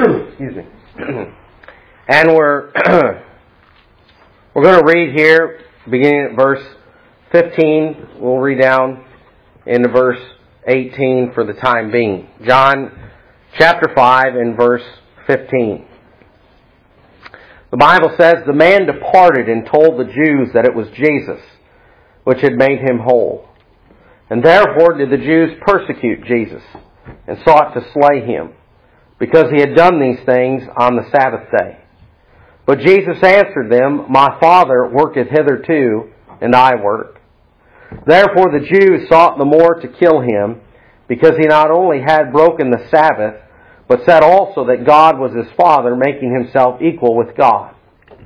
Excuse me. And we're going to read here, beginning at verse 15. We'll read down into verse 18 for the time being. John chapter 5 and verse 15. The Bible says, "The man departed and told the Jews that it was Jesus, which had made him whole. And therefore did the Jews persecute Jesus, and sought to slay him, because he had done these things on the Sabbath day. But Jesus answered them, My Father worketh hitherto, and I work. Therefore the Jews sought the more to kill him, because he not only had broken the Sabbath, but said also that God was his Father, making himself equal with God."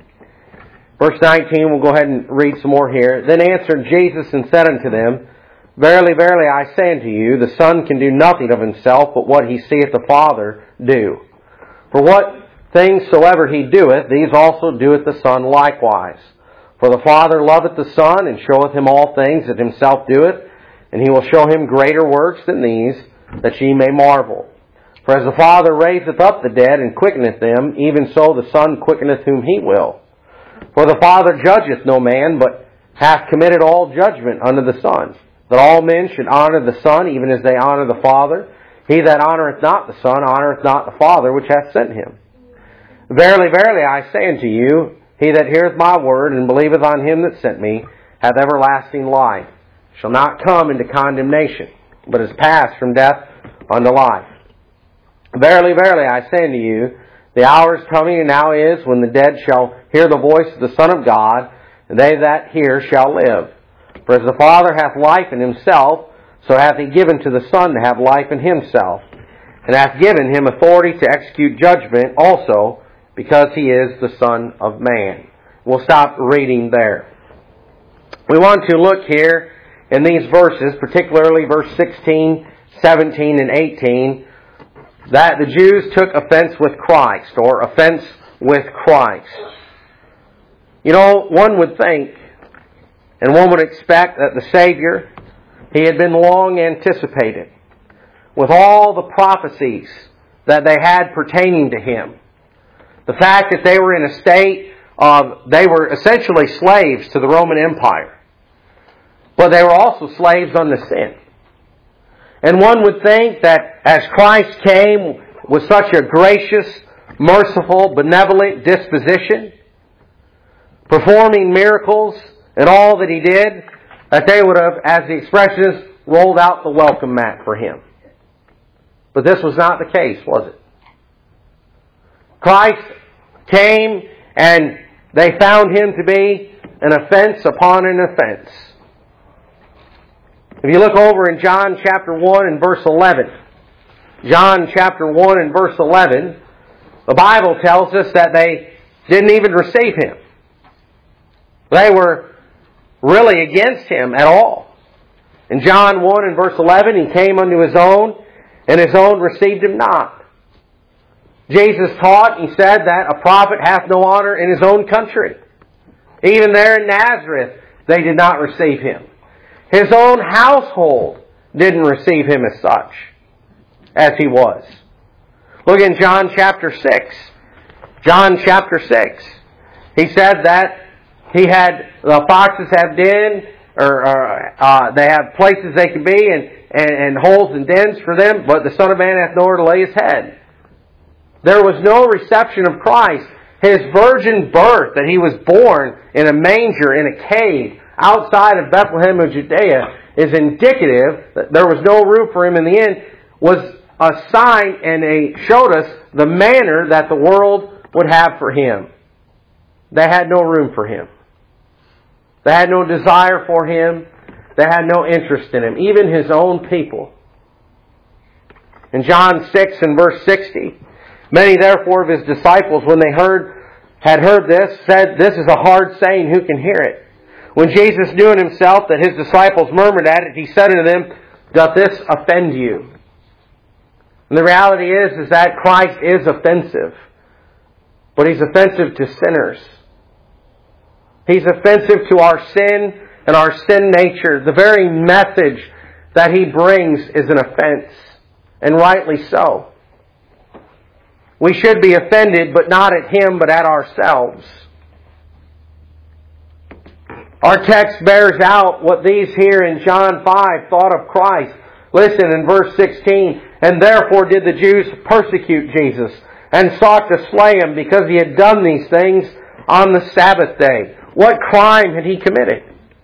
Verse 19, we'll go ahead and read some more here. "Then answered Jesus and said unto them, Verily, verily, I say unto you, the Son can do nothing of himself, but what he seeth the Father do. For what things soever he doeth, these also doeth the Son likewise. For the Father loveth the Son, and showeth him all things that himself doeth, and he will show him greater works than these, that ye may marvel. For as the Father raiseth up the dead, and quickeneth them, even so the Son quickeneth whom he will. For the Father judgeth no man, but hath committed all judgment unto the Son, that all men should honor the Son, even as they honor the Father. He that honoreth not the Son honoreth not the Father which hath sent him. Verily, verily, I say unto you, he that heareth my word, and believeth on him that sent me, hath everlasting life, shall not come into condemnation, but is passed from death unto life. Verily, verily, I say unto you, the hour is coming, and now is, when the dead shall hear the voice of the Son of God, and they that hear shall live. For as the Father hath life in himself, so hath he given to the Son to have life in himself, and hath given him authority to execute judgment also, because he is the Son of Man." We'll stop reading there. We want to look here in these verses, particularly verse 16, 17, and 18, that the Jews took offense with Christ, or offense with Christ. You know, one would think, and one would expect that the Savior, he had been long anticipated, with all the prophecies that they had pertaining to him. The fact that they were in a state of, they were essentially slaves to the Roman Empire. But they were also slaves unto sin. And one would think that as Christ came with such a gracious, merciful, benevolent disposition, performing miracles and all that he did, that they would have, as the expression is, rolled out the welcome mat for him. But this was not the case, was it? Christ came and they found him to be an offense upon an offense. If you look over in John chapter 1 and verse 11, John chapter 1 and verse 11, the Bible tells us that they didn't even receive him. They were really against him at all. In John 1 and verse 11, he came unto his own, and his own received him not. Jesus taught, he said that a prophet hath no honor in his own country. Even there in Nazareth, they did not receive him. His own household didn't receive him as such, as he was. Look in John chapter 6. John chapter 6. He said that he had, the foxes have den, or they have places they can be, and holes and dens for them, but the Son of Man hath nowhere to lay his head. There was no reception of Christ. His virgin birth, that he was born in a manger, in a cave, outside of Bethlehem of Judea, is indicative that there was no room for him in the inn, was a sign and showed us the manner that the world would have for him. They had no room for him. They had no desire for him. They had no interest in him. Even his own people. In John 6 and verse 60, many therefore of his disciples, when they had heard this, said, This is a hard saying, who can hear it? When Jesus knew in himself that his disciples murmured at it, he said unto them, Doth this offend you? And the reality is that Christ is offensive. But he's offensive to sinners. He's offensive to our sin and our sin nature. The very message that he brings is an offense. And rightly so. we should be offended, but not at Him, but at ourselves. Our text bears out what these here in John 5 thought of Christ. Listen in verse 16, "And therefore did the Jews persecute Jesus, and sought to slay Him, because He had done these things on the Sabbath day." What crime had He committed?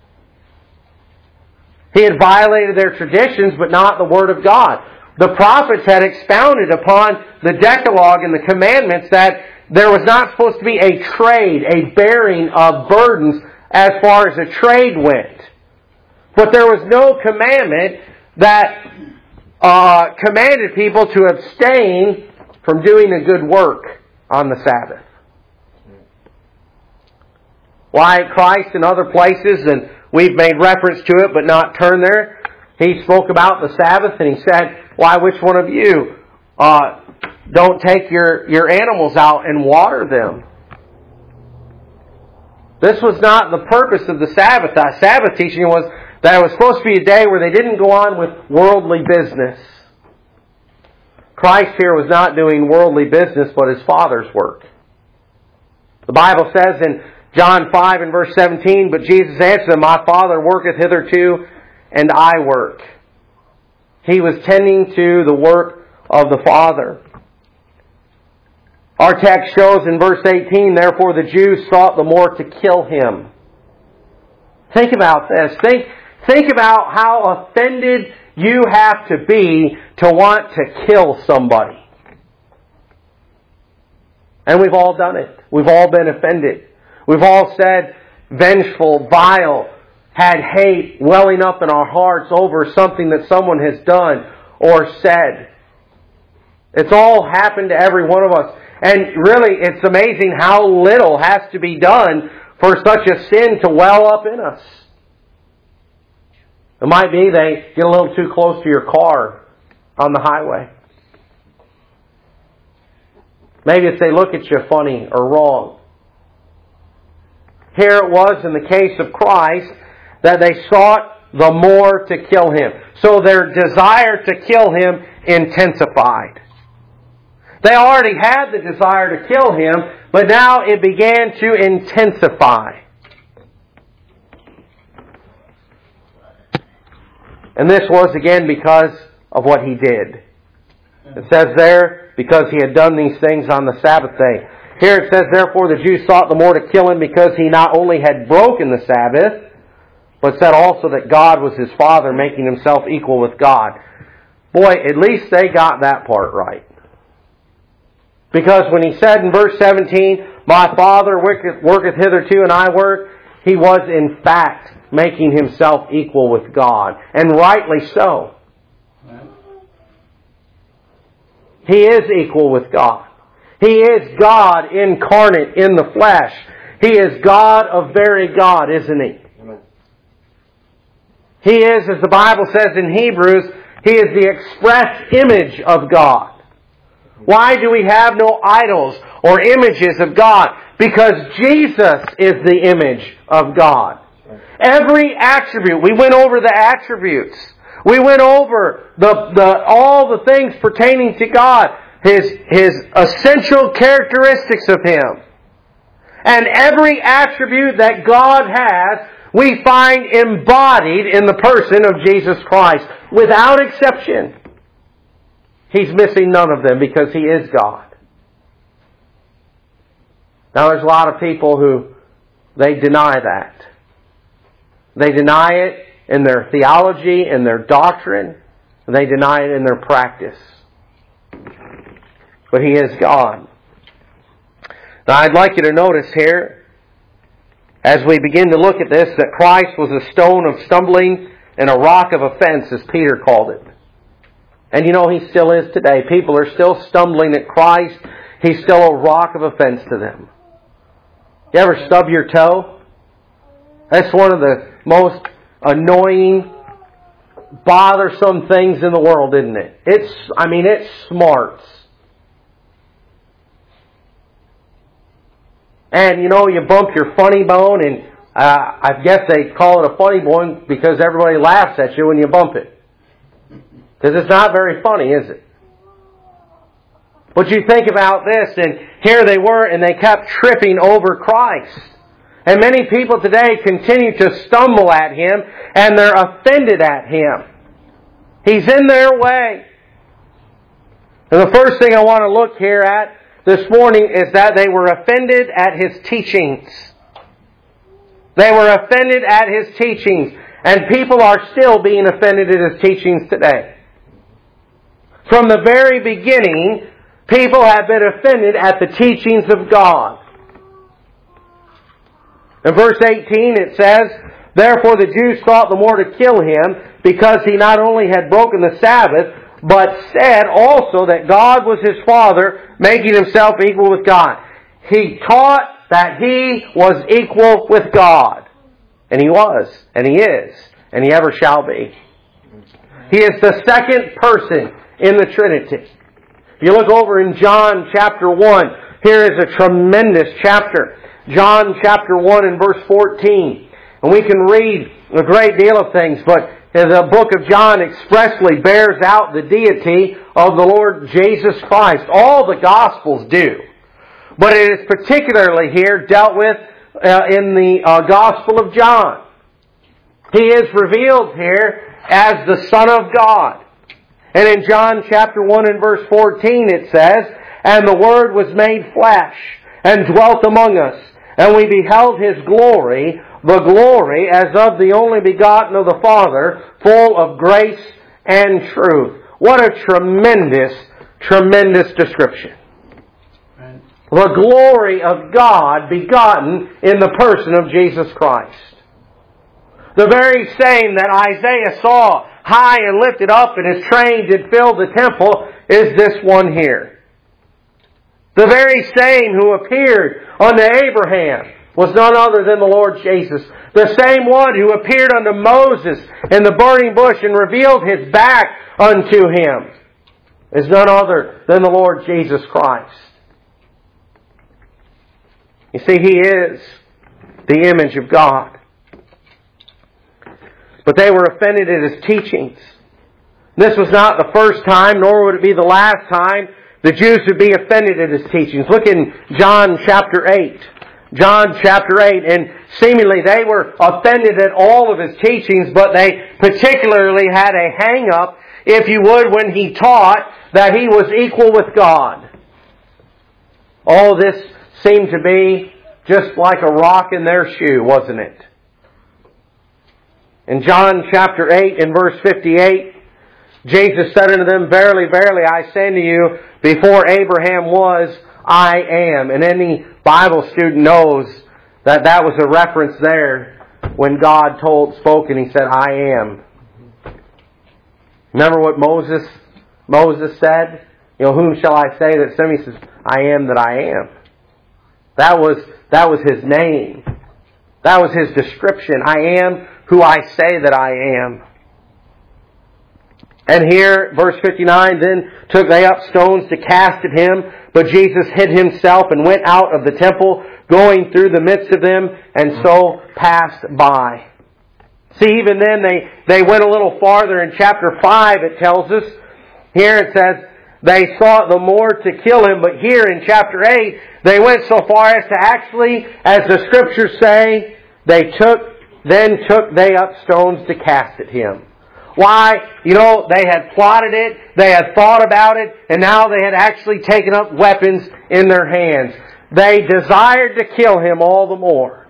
He had violated their traditions, but not the Word of God. The prophets had expounded upon the Decalogue and the commandments that there was not supposed to be a trade, a bearing of burdens as far as a trade went. But there was no commandment that commanded people to abstain from doing a good work on the Sabbath. Why Christ in other places, and we've made reference to it but not turned there, He spoke about the Sabbath and He said, "Why, which one of you don't take your animals out and water them?" This was not the purpose of the Sabbath. The Sabbath teaching was that it was supposed to be a day where they didn't go on with worldly business. Christ here was not doing worldly business, but His Father's work. The Bible says in John 5 and verse 17, "But Jesus answered them, My Father worketh hitherto, and I work." He was tending to the work of the Father. Our text shows in verse 18, "Therefore the Jews sought the more to kill Him." Think about this. Think about how offended you have to be to want to kill somebody. And we've all done it. We've all been offended. We've all said vengeful, vile, had hate welling up in our hearts over something that someone has done or said. It's all happened to every one of us. And really, it's amazing how little has to be done for such a sin to well up in us. It might be they get a little too close to your car on the highway. Maybe it's they look at you funny or wrong. Here it was in the case of Christ that they sought the more to kill Him. So their desire to kill Him intensified. They already had the desire to kill Him, but now it began to intensify. And this was again because of what He did. It says there, because He had done these things on the Sabbath day. Here it says, "Therefore the Jews sought the more to kill Him, because He not only had broken the Sabbath, but said also that God was His Father, making Himself equal with God." Boy, at least they got that part right. Because when He said in verse 17, "My Father worketh hitherto, and I work," He was in fact making Himself equal with God. And rightly so. He is equal with God. He is God incarnate in the flesh. He is God of very God, isn't He? Amen. He is, as the Bible says in Hebrews, He is the express image of God. Why do we have no idols or images of God? Because Jesus is the image of God. Every attribute, we went over the attributes. We went over all the things pertaining to God. His essential characteristics of Him. And every attribute that God has, we find embodied in the person of Jesus Christ, without exception. He's missing none of them because He is God. Now there's a lot of people who, they deny that. They deny it in their theology, in their doctrine. They deny it in their practice. But He is God. Now I'd like you to notice here, as we begin to look at this, that Christ was a stone of stumbling and a rock of offense, as Peter called it. And you know, He still is today. People are still stumbling at Christ. He's still a rock of offense to them. You ever stub your toe? That's one of the most annoying, bothersome things in the world, isn't it? It smarts. And you know, you bump your funny bone, and I guess they call it a funny bone because everybody laughs at you when you bump it. Because it's not very funny, is it? But you think about this, and here they were, and they kept tripping over Christ. And many people today continue to stumble at Him, and they're offended at Him. He's in their way. And the first thing I want to look here at this morning is that they were offended at His teachings. They were offended at His teachings. And people are still being offended at His teachings today. From the very beginning, people have been offended at the teachings of God. In verse 18 it says, "Therefore the Jews sought the more to kill Him, because He not only had broken the Sabbath, but said also that God was His Father, making Himself equal with God." He taught that He was equal with God. And He was, and He is, and He ever shall be. He is the second person in the Trinity. If you look over in John chapter 1, here is a tremendous chapter. John chapter 1 and verse 14. And we can read a great deal of things, but the book of John expressly bears out the deity of the Lord Jesus Christ. All the Gospels do. But it is particularly here dealt with in the Gospel of John. He is revealed here as the Son of God. And in John chapter 1 and verse 14 it says, "And the Word was made flesh, and dwelt among us, and we beheld His glory, the glory as of the only begotten of the Father, full of grace and truth." What a tremendous, tremendous description. The glory of God begotten in the person of Jesus Christ. The very same that Isaiah saw high and lifted up, and His train did fill the temple, is this one here. The very same who appeared unto Abraham was none other than the Lord Jesus. The same one who appeared unto Moses in the burning bush and revealed His back unto him is none other than the Lord Jesus Christ. You see, He is the image of God. But they were offended at His teachings. This was not the first time, nor would it be the last time the Jews would be offended at His teachings. Look in John chapter 8. John chapter 8. And seemingly they were offended at all of His teachings, but they particularly had a hang-up, if you would, when He taught that He was equal with God. All this seemed to be just like a rock in their shoe, wasn't it? In John chapter 8 and verse 58, Jesus said unto them, "Verily, verily, I say unto you, before Abraham was, I am." And any Bible student knows that that was a reference there when God spoke and He said, "I am." Remember what Moses said? "Whom shall I say that sent me?" He says, "I am that I am." That was His name. That was His description. "I am who I say that I am." And here, verse 59, "Then took they up stones to cast at Him, but Jesus hid Himself and went out of the temple, going through the midst of them, and so passed by." See, even then they went a little farther. In chapter 5 it tells us, here it says, they sought the more to kill Him, but here in chapter 8, they went so far as to actually, as the Scriptures say, then took they up stones to cast at Him. Why? They had plotted it, they had thought about it, and now they had actually taken up weapons in their hands. They desired to kill Him all the more.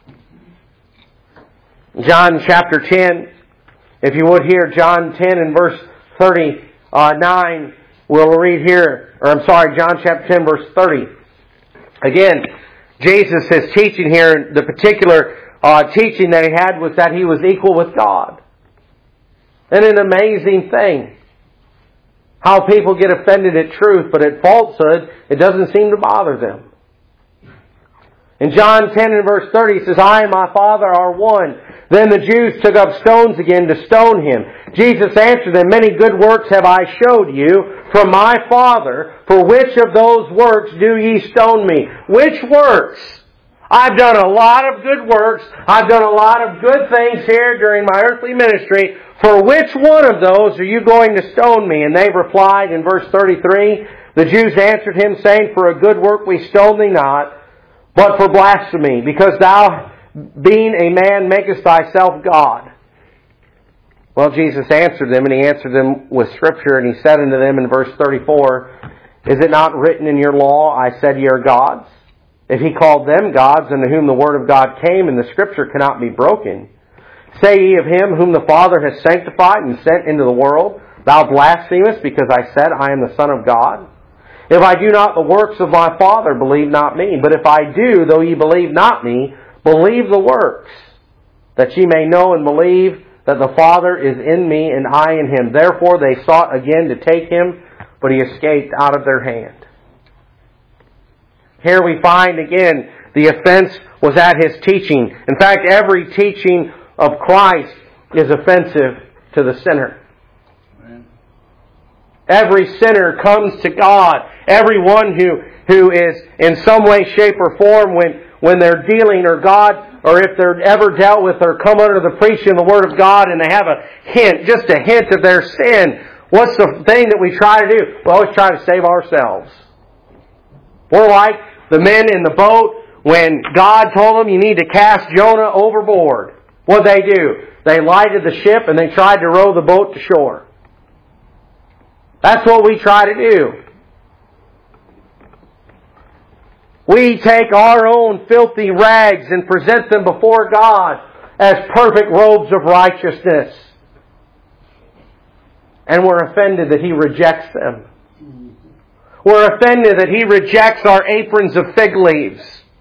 John chapter 10, if you would hear John 10 and verse 39, we'll read here, John chapter 10 verse 30. Again, Jesus is teaching here, the particular teaching that He had was that He was equal with God. And an amazing thing. How people get offended at truth, but at falsehood, it doesn't seem to bother them. In John 10 and verse 30, He says, "I and my Father are one." Then the Jews took up stones again to stone Him. Jesus answered them, "Many good works have I showed you from my Father. For which of those works do ye stone me?" Which works? I've done a lot of good works. I've done a lot of good things here during my earthly ministry. For which one of those are you going to stone me? And they replied in verse 33, The Jews answered him, saying, For a good work we stone thee not, but for blasphemy, because thou, being a man, makest thyself God. Well, Jesus answered them, and He answered them with Scripture, and He said unto them in verse 34, Is it not written in your law, I said ye are gods? If He called them gods, unto whom the word of God came, and the Scripture cannot be broken, say ye of Him whom the Father has sanctified and sent into the world, Thou blasphemest, because I said, I am the Son of God? If I do not the works of my Father, believe not me. But if I do, though ye believe not me, believe the works, that ye may know and believe that the Father is in me, and I in Him. Therefore they sought again to take Him, but He escaped out of their hand. Here we find again, the offense was at His teaching. In fact, every teaching of Christ is offensive to the sinner. Amen. Every sinner comes to God. Everyone who is in some way, shape, or form when they're dealing, or God, or if they're ever dealt with or come under the preaching of the Word of God and they have a hint, just a hint of their sin, what's the thing that we try to do? We always try to save ourselves. We're like the men in the boat when God told them you need to cast Jonah overboard. What did they do? They lighted the ship and they tried to row the boat to shore. That's what we try to do. We take our own filthy rags and present them before God as perfect robes of righteousness. And we're offended that He rejects them. We're offended that He rejects our aprons of fig leaves.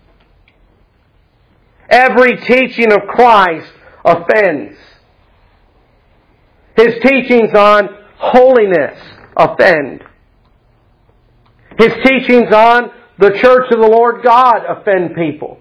Every teaching of Christ offends. His teachings on holiness offend. His teachings on the church of the Lord God offend people.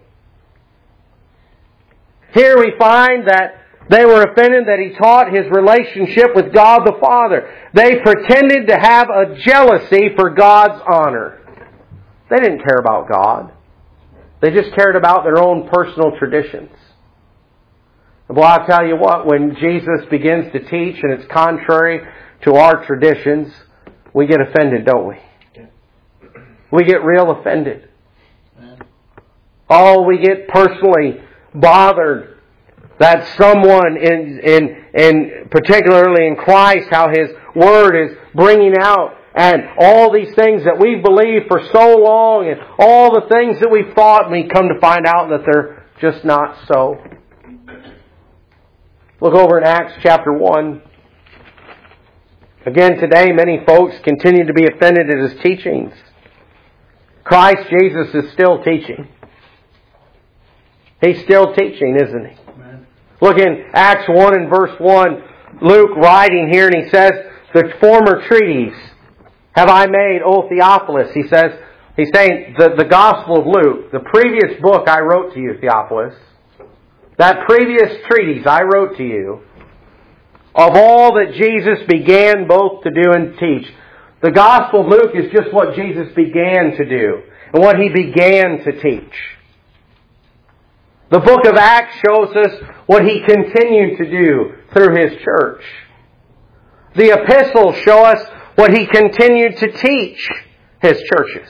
Here we find that they were offended that He taught His relationship with God the Father. They pretended to have a jealousy for God's honor. They didn't care about God. They just cared about their own personal traditions. Well, I'll tell you what, when Jesus begins to teach and it's contrary to our traditions, we get offended, don't we? We get real offended. Oh, we get personally bothered that someone in particularly in Christ, how His Word is bringing out, and all these things that we've believed for so long, and all the things that we've thought, and we come to find out that they're just not so. Look over in Acts chapter 1. Again, today many folks continue to be offended at His teachings. Christ Jesus is still teaching. He's still teaching, isn't He? Amen. Look in Acts 1 and verse 1. Luke writing here, and he says, The former treatise have I made, O Theophilus. He's saying the Gospel of Luke, the previous book I wrote to you, Theophilus, that previous treatise I wrote to you, of all that Jesus began both to do and teach. The Gospel of Luke is just what Jesus began to do and what He began to teach. The book of Acts shows us what He continued to do through His church. The epistles show us what He continued to teach His churches.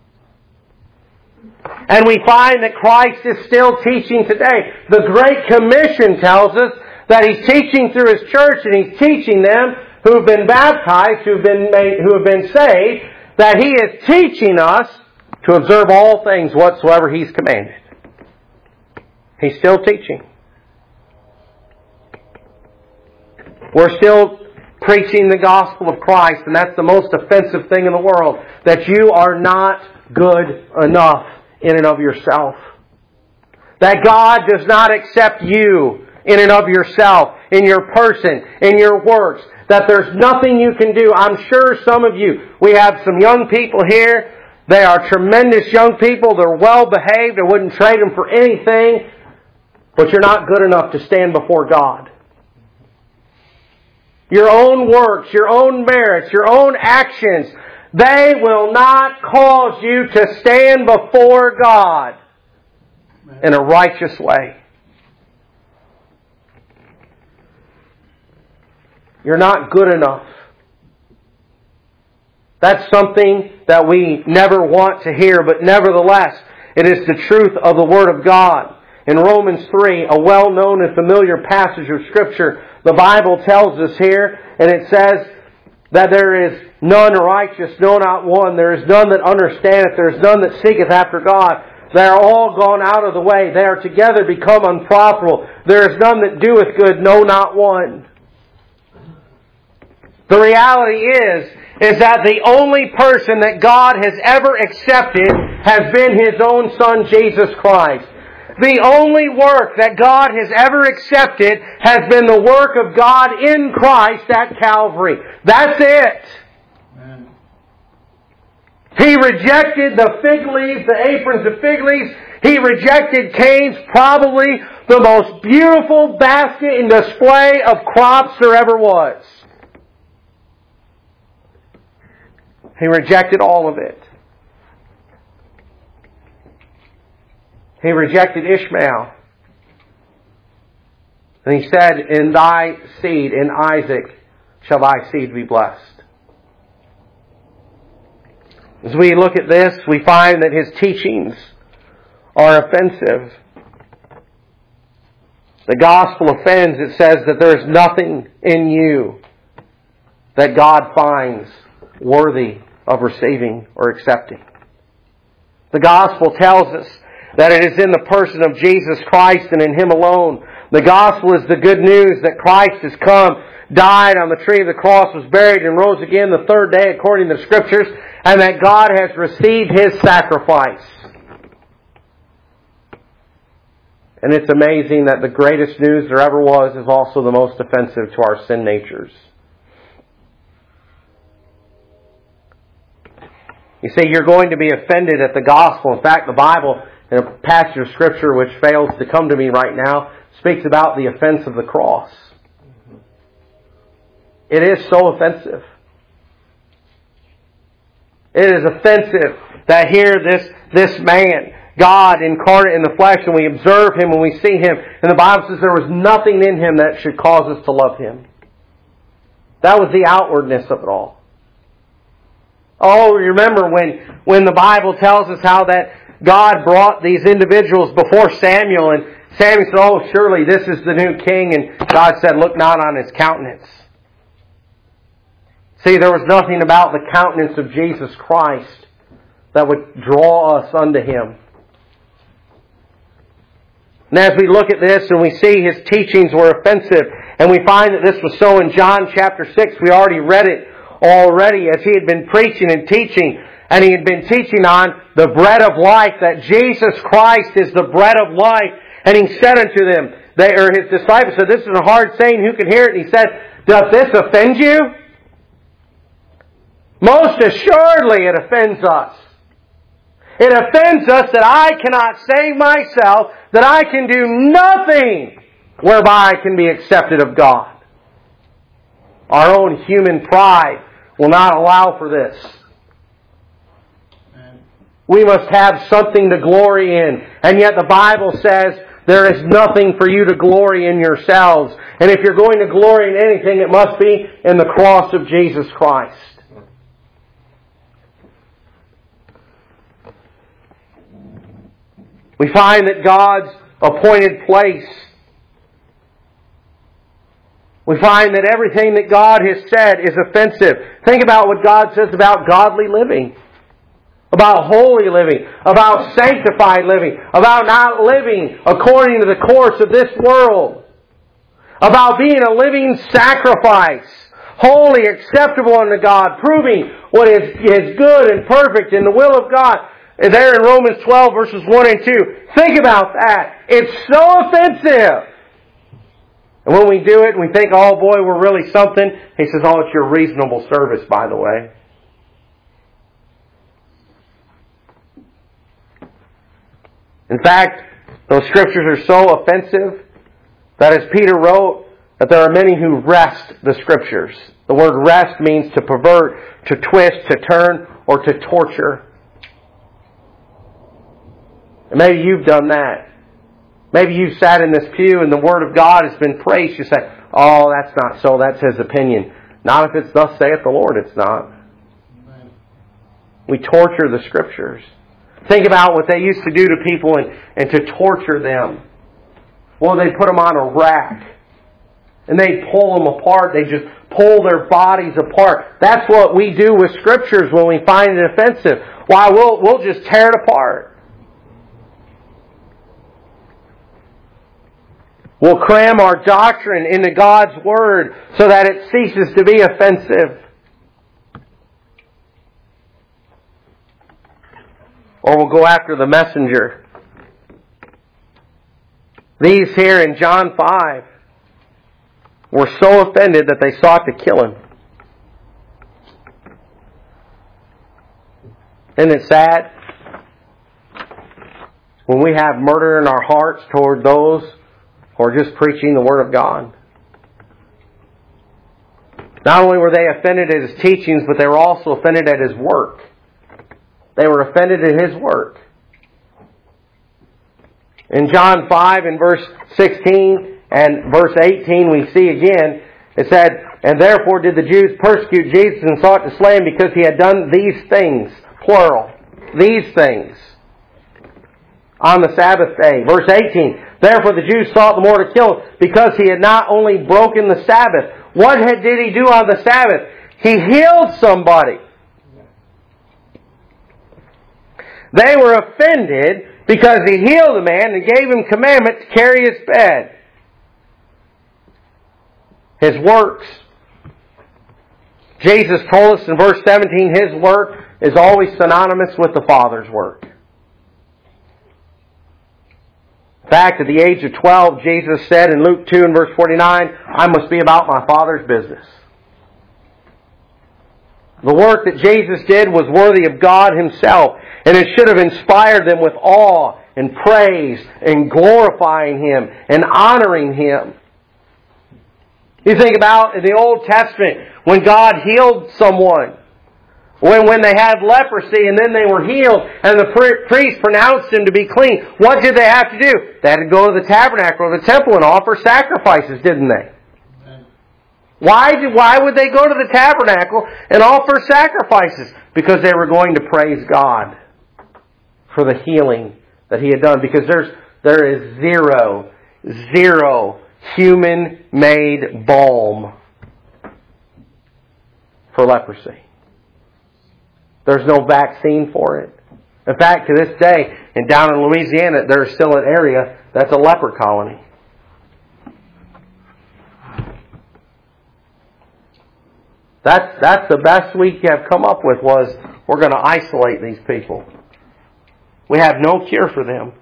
And we find that Christ is still teaching today. The Great Commission tells us that He's teaching through His church, and He's teaching them who have been baptized, who have been saved, that He is teaching us to observe all things whatsoever He's commanded. He's still teaching. We're still preaching the gospel of Christ, and that's the most offensive thing in the world, that you are not good enough in and of yourself. That God does not accept you in and of yourself, in your person, in your works. That there's nothing you can do. I'm sure some of you, we have some young people here. They are tremendous young people. They're well behaved. I wouldn't trade them for anything. But you're not good enough to stand before God. Your own works, your own merits, your own actions, they will not cause you to stand before God in a righteous way. You're not good enough. That's something that we never want to hear, but nevertheless, it is the truth of the Word of God. In Romans 3, a well-known and familiar passage of Scripture, the Bible tells us here, and it says that there is none righteous, no, not one. There is none that understandeth. There is none that seeketh after God. They are all gone out of the way. They are together become unprofitable. There is none that doeth good, no, not one. The reality is that the only person that God has ever accepted has been His own Son, Jesus Christ. The only work that God has ever accepted has been the work of God in Christ at Calvary. That's it. Amen. He rejected the fig leaves, the aprons of fig leaves. He rejected Cain's probably the most beautiful basket and display of crops there ever was. He rejected all of it. He rejected Ishmael. And He said, in thy seed, in Isaac, shall thy seed be blessed. As we look at this, we find that His teachings are offensive. The gospel offends. It says that there is nothing in you that God finds worthy of receiving or accepting. The gospel tells us that it is in the person of Jesus Christ and in Him alone. The gospel is the good news that Christ has come, died on the tree of the cross, was buried, and rose again the third day according to the Scriptures, and that God has received His sacrifice. And it's amazing that the greatest news there ever was is also the most offensive to our sin natures. You see, you're going to be offended at the gospel. In fact, the Bible, in a passage of Scripture which fails to come to me right now, speaks about the offense of the cross. It is so offensive. It is offensive that here this man, God incarnate in the flesh, and we observe Him and we see Him, and the Bible says there was nothing in Him that should cause us to love Him. That was the outwardness of it all. Oh, remember when the Bible tells us how that God brought these individuals before Samuel, and Samuel said, oh, surely this is the new king, and God said, look not on his countenance. See, there was nothing about the countenance of Jesus Christ that would draw us unto Him. And as we look at this and we see His teachings were offensive, and we find that this was so in John chapter 6, we already read it already as He had been preaching and teaching, and He had been teaching on the bread of life, that Jesus Christ is the bread of life. And He said unto them, His disciples said, this is a hard saying, who can hear it? And He said, doth this offend you? Most assuredly it offends us. It offends us that I cannot save myself, that I can do nothing whereby I can be accepted of God. Our own human pride will not allow for this. We must have something to glory in. And yet the Bible says there is nothing for you to glory in yourselves. And if you're going to glory in anything, it must be in the cross of Jesus Christ. We find that God's appointed place. We find that everything that God has said is offensive. Think about what God says about godly living, about holy living, about sanctified living, about not living according to the course of this world, about being a living sacrifice, holy, acceptable unto God, proving what is good and perfect in the will of God. There in Romans 12 verses 1 and 2. Think about that. It's so offensive. And when we do it, we think, oh boy, we're really something. He says, oh, it's your reasonable service, by the way. In fact, those scriptures are so offensive that as Peter wrote, that there are many who wrest the scriptures. The word wrest means to pervert, to twist, to turn, or to torture. And maybe you've done that. Maybe you've sat in this pew and the Word of God has been preached. You say, oh, that's not so. That's his opinion. Not if it's thus saith the Lord, it's not. We torture the Scriptures. Think about what they used to do to people and to torture them. Well, they put them on a rack. And they pull them apart. They just pull their bodies apart. That's what we do with Scriptures when we find it offensive. Why, we'll just tear it apart. We'll cram our doctrine into God's Word so that it ceases to be offensive. Or we'll go after the messenger. These here in John 5 were so offended that they sought to kill Him. Isn't it sad? When we have murder in our hearts toward those who are just preaching the Word of God. Not only were they offended at His teachings, but they were also offended at His work. They were offended at His work. In John 5 and verse 16 and verse 18 we see again, it said, "And therefore did the Jews persecute Jesus and sought to slay Him because He had done these things," plural, these things, "on the Sabbath day." Verse 18, "Therefore the Jews sought the more to kill Him because He had not only broken the Sabbath." What did He do on the Sabbath? He healed somebody. They were offended because He healed a man and gave him commandment to carry his bed. His works. Jesus told us in verse 17, His work is always synonymous with the Father's work. In fact, at the age of 12, Jesus said in Luke 2 and verse 49, "I must be about my Father's business." The work that Jesus did was worthy of God Himself, and it should have inspired them with awe and praise and glorifying Him and honoring Him. You think about in the Old Testament when God healed someone, when they had leprosy and then they were healed and the priest pronounced them to be clean, what did they have to do? They had to go to the tabernacle or the temple and offer sacrifices, didn't they? Why would they go to the tabernacle and offer sacrifices? Because they were going to praise God for the healing that He had done. Because there is zero human-made balm for leprosy. There's no vaccine for it. In fact, to this day, and down in Louisiana, there's still an area that's a leper colony. That's the best we have come up with, was we're going to isolate these people. We have no cure for them.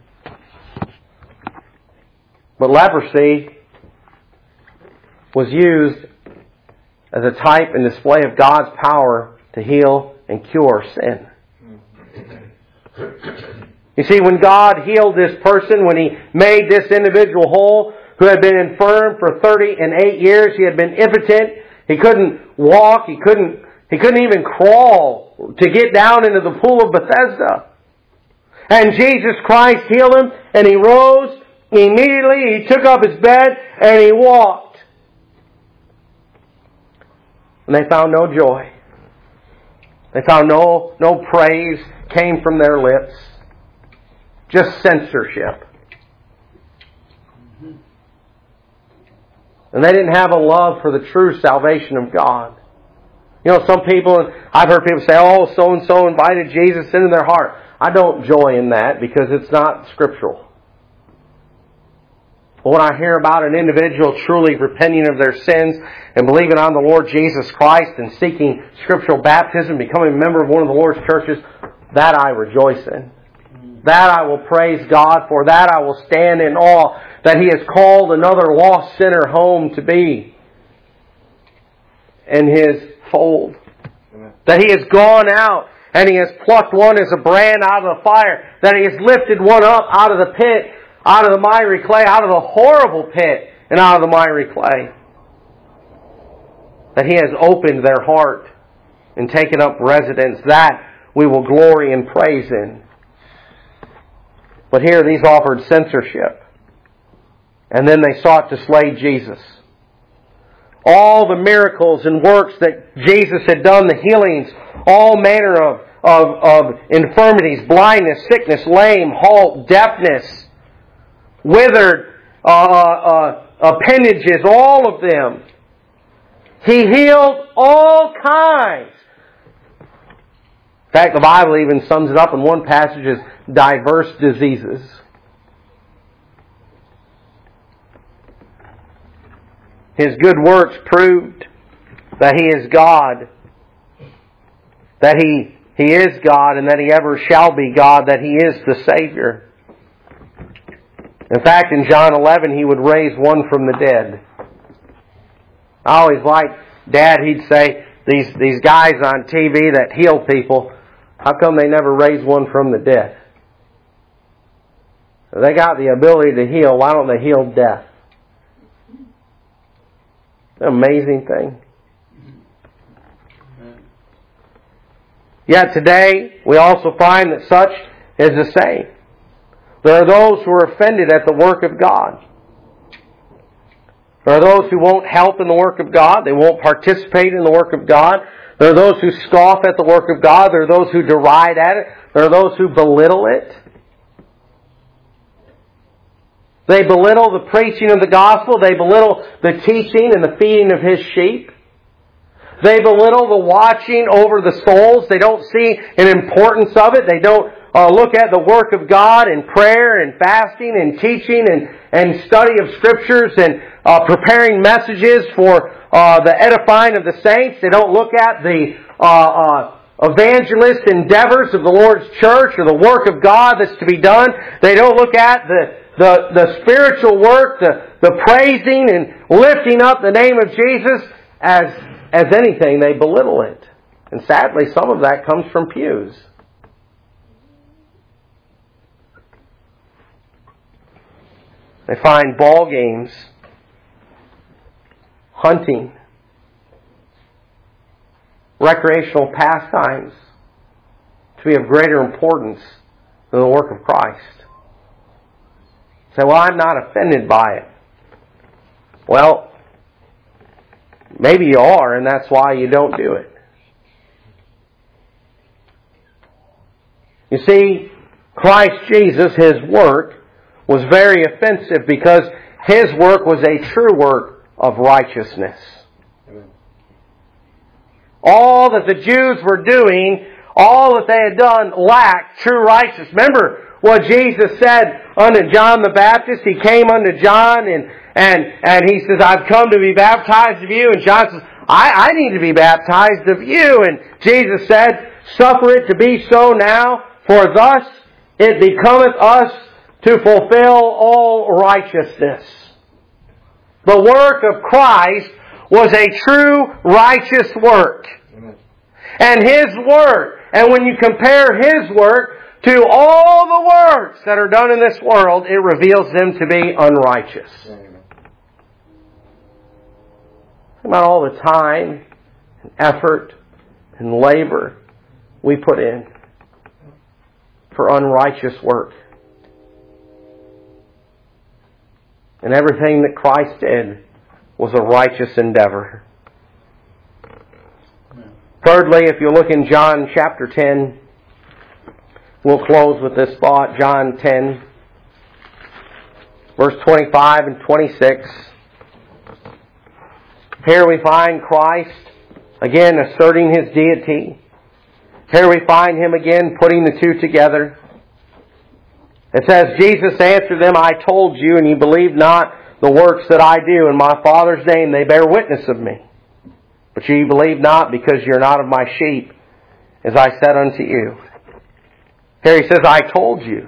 But leprosy was used as a type and display of God's power to heal and cure sin. You see, when God healed this person, when He made this individual whole, who had been infirm for 38 years, he had been impotent, he couldn't walk, he couldn't even crawl to get down into the pool of Bethesda. And Jesus Christ healed him, and he rose immediately, he took up his bed, and he walked. And they found no joy. They found no praise came from their lips. Just censorship. And they didn't have a love for the true salvation of God. You know, some people, I've heard people say, "Oh, so-and-so invited Jesus into their heart." I don't joy in that because it's not scriptural. But when I hear about an individual truly repenting of their sins and believing on the Lord Jesus Christ and seeking scriptural baptism, becoming a member of one of the Lord's churches, that I rejoice in. That I will praise God for. That I will stand in awe that He has called another lost sinner home to be in His fold. Amen. That He has gone out and He has plucked one as a brand out of the fire. That He has lifted one up out of the pit, out of the miry clay, out of the horrible pit, and out of the miry clay. That He has opened their heart and taken up residence. That we will glory and praise in. But here these offered censorship. And then they sought to slay Jesus. All the miracles and works that Jesus had done, the healings, all manner infirmities, blindness, sickness, lame, halt, deafness, withered appendages, all of them. He healed all kinds. In fact, the Bible even sums it up in one passage as diverse diseases. His good works proved that He is God, that He is God, and that He ever shall be God, that He is the Savior. In fact, in John 11, He would raise one from the dead. I always liked Dad, he'd say, these guys on TV that heal people, how come they never raise one from the dead? They got the ability to heal, why don't they heal death? An amazing thing. Yet today, we also find that such is the same. There are those who are offended at the work of God. There are those who won't help in the work of God. They won't participate in the work of God. There are those who scoff at the work of God. There are those who deride at it. There are those who belittle it. They belittle the preaching of the gospel. They belittle the teaching and the feeding of His sheep. They belittle the watching over the souls. They don't see an importance of it. They don't look at the work of God in prayer and fasting and teaching and study of Scriptures and preparing messages for the edifying of the saints. They don't look at the evangelist endeavors of the Lord's church or the work of God that's to be done. They don't look at the spiritual work, the praising and lifting up the name of Jesus as anything. They belittle it. And sadly, some of that comes from pews. They find ball games, hunting, recreational pastimes to be of greater importance than the work of Christ. Say, well, I'm not offended by it. Well, maybe you are, and that's why you don't do it. You see, Christ Jesus, His work, was very offensive because His work was a true work of righteousness. Amen. All that the Jews were doing, all that they had done, lacked true righteousness. Remember what Jesus said unto John the Baptist? He came unto John and He says, I've come to be baptized of you. And John says, I need to be baptized of you. And Jesus said, suffer it to be so now, for thus it becometh us to fulfill all righteousness. The work of Christ was a true righteous work. Amen. And His work, and when you compare His work to all the works that are done in this world, it reveals them to be unrighteous. Amen. Think about all the time and effort and labor we put in for unrighteous work. And everything that Christ did was a righteous endeavor. Thirdly, if you look in John chapter 10, we'll close with this thought. John 10, verse 25 and 26. Here we find Christ again asserting His deity. Here we find Him again putting the two together. It says, Jesus answered them, I told you, and you believe not the works that I do. In my Father's name they bear witness of me. But ye believe not, because you're not of my sheep, as I said unto you. Here He says, I told you.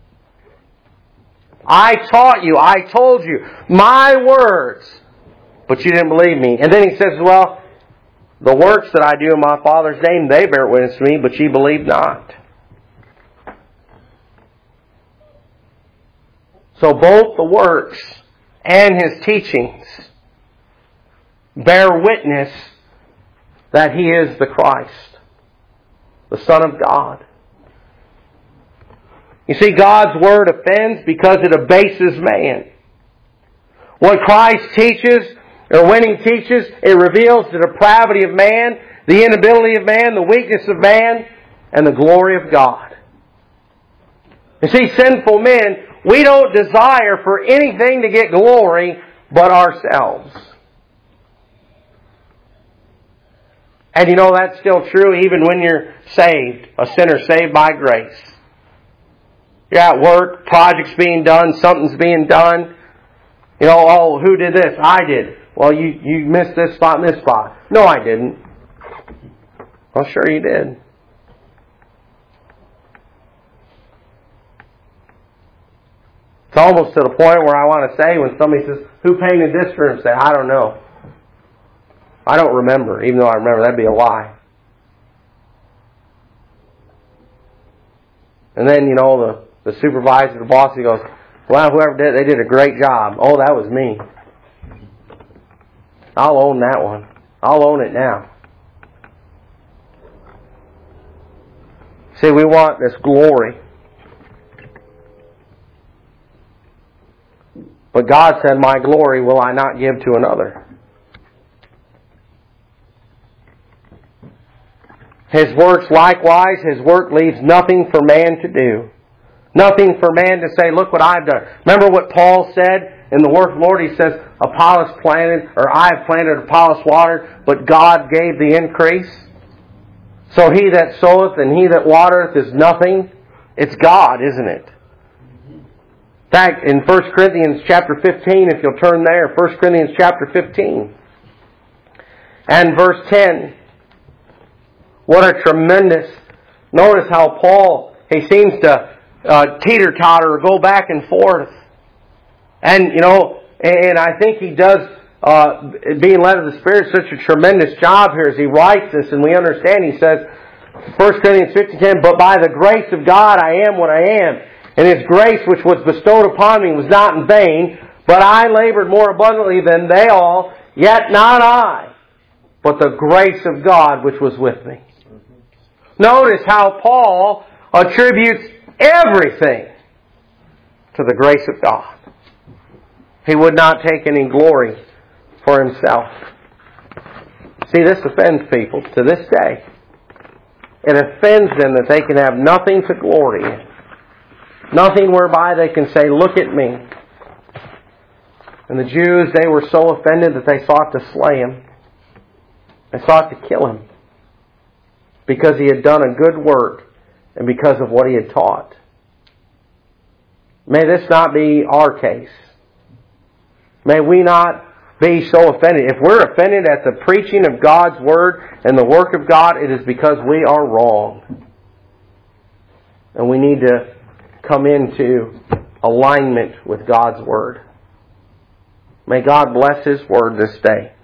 I taught you. I told you. My words. But you didn't believe me. And then He says, well, the works that I do in my Father's name, they bear witness to me, but ye believe not. So both the works and His teachings bear witness that He is the Christ, the Son of God. You see, God's Word offends because it abases man. What Christ teaches, or when He teaches, it reveals the depravity of man, the inability of man, the weakness of man, and the glory of God. You see, sinful men, we don't desire for anything to get glory but ourselves. And you know that's still true even when you're saved, a sinner saved by grace. You're at work, project's being done, something's being done. You know, oh, who did this? I did. Well, you missed this spot and this spot. No, I didn't. Well, sure you did. It's almost to the point where I want to say when somebody says, who painted this room? Say, I don't know. I don't remember. Even though I remember, that'd be a lie. And then, you know, the supervisor, the boss, he goes, well, whoever did it, they did a great job. Oh, that was me. I'll own that one. I'll own it now. See, we want this glory. But God said, my glory will I not give to another. His works likewise, His work leaves nothing for man to do. Nothing for man to say, look what I've done. Remember what Paul said in the work of the Lord? He says, Apollos planted, or I have planted, Apollos watered, but God gave the increase. So he that soweth and he that watereth is nothing. It's God, isn't it? In fact, in 1 Corinthians chapter 15, if you'll turn there, 1 Corinthians chapter 15 and verse 10. What a tremendous... Notice how Paul, he seems to teeter-totter or go back and forth. And, you know, and I think he does, being led of the Spirit, such a tremendous job here as he writes this, and we understand. He says, 1 Corinthians 15:10, but by the grace of God I am what I am. And His grace which was bestowed upon me was not in vain, but I labored more abundantly than they all, yet not I, but the grace of God which was with me. Notice how Paul attributes everything to the grace of God. He would not take any glory for himself. See, this offends people to this day. It offends them that they can have nothing to glory in. Nothing whereby they can say, look at me. And the Jews, they were so offended that they sought to slay Him. They sought to kill Him. Because He had done a good work and because of what He had taught. May this not be our case. May we not be so offended. If we're offended at the preaching of God's Word and the work of God, it is because we are wrong. And we need to come into alignment with God's Word. May God bless His Word this day.